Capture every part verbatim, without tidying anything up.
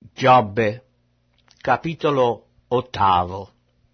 Giobbe, capitolo ottavo.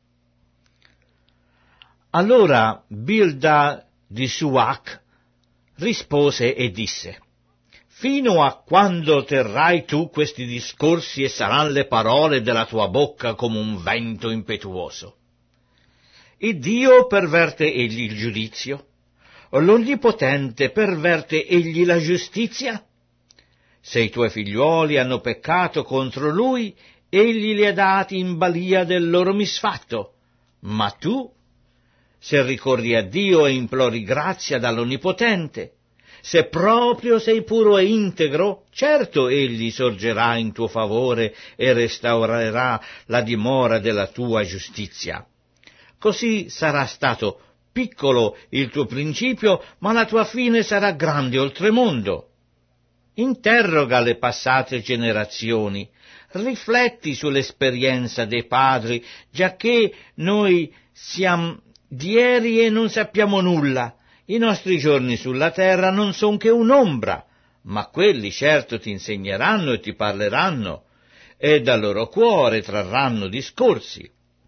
Allora Bilda di Suac rispose e disse: fino a quando terrai tu questi discorsi e saranno le parole della tua bocca come un vento impetuoso? Il Dio perverte egli il giudizio? L'Onnipotente perverte egli la giustizia? Se i tuoi figliuoli hanno peccato contro lui, egli li ha dati in balia del loro misfatto. Ma tu, se ricorri a Dio e implori grazia dall'Onnipotente, se proprio sei puro e integro, certo egli sorgerà in tuo favore e restaurerà la dimora della tua giustizia. Così sarà stato piccolo il tuo principio, ma la tua fine sarà grande oltremondo. Interroga le passate generazioni, rifletti sull'esperienza dei padri, giacché noi siamo di ieri e non sappiamo nulla. I nostri giorni sulla terra non son che un'ombra, ma quelli certo ti insegneranno e ti parleranno, e dal loro cuore trarranno discorsi.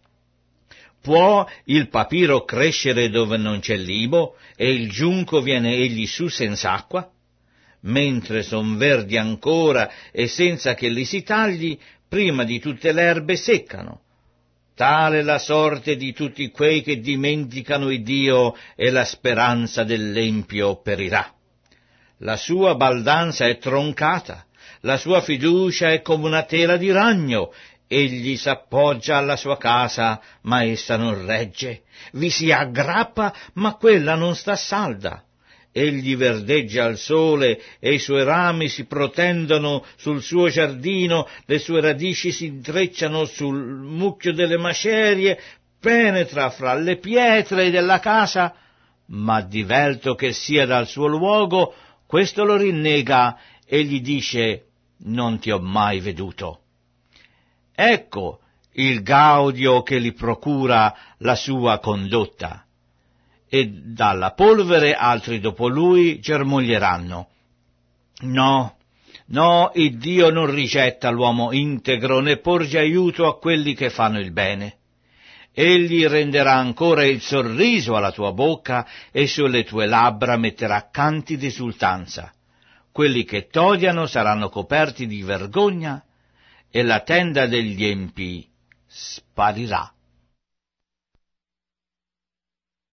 Può il papiro crescere dove non c'è libo, e il giunco viene egli su senz'acqua? Mentre son verdi ancora e senza che li si tagli, prima di tutte le erbe seccano. Tale la sorte di tutti quei che dimenticano il Dio, e la speranza dell'empio perirà. La sua baldanza è troncata, la sua fiducia è come una tela di ragno. Egli s'appoggia alla sua casa, ma essa non regge, vi si aggrappa, ma quella non sta salda. Egli verdeggia al sole e i suoi rami si protendono sul suo giardino, le sue radici si intrecciano sul mucchio delle macerie, penetra fra le pietre della casa, ma divelto che sia dal suo luogo, questo lo rinnega e gli dice: non ti ho mai veduto. Ecco il gaudio che gli procura la sua condotta. E dalla polvere altri dopo lui germoglieranno. No, no, il Dio non rigetta l'uomo integro, né porge aiuto a quelli che fanno il bene. Egli renderà ancora il sorriso alla tua bocca, e sulle tue labbra metterà canti di esultanza. Quelli che t'odiano saranno coperti di vergogna, e la tenda degli empi sparirà.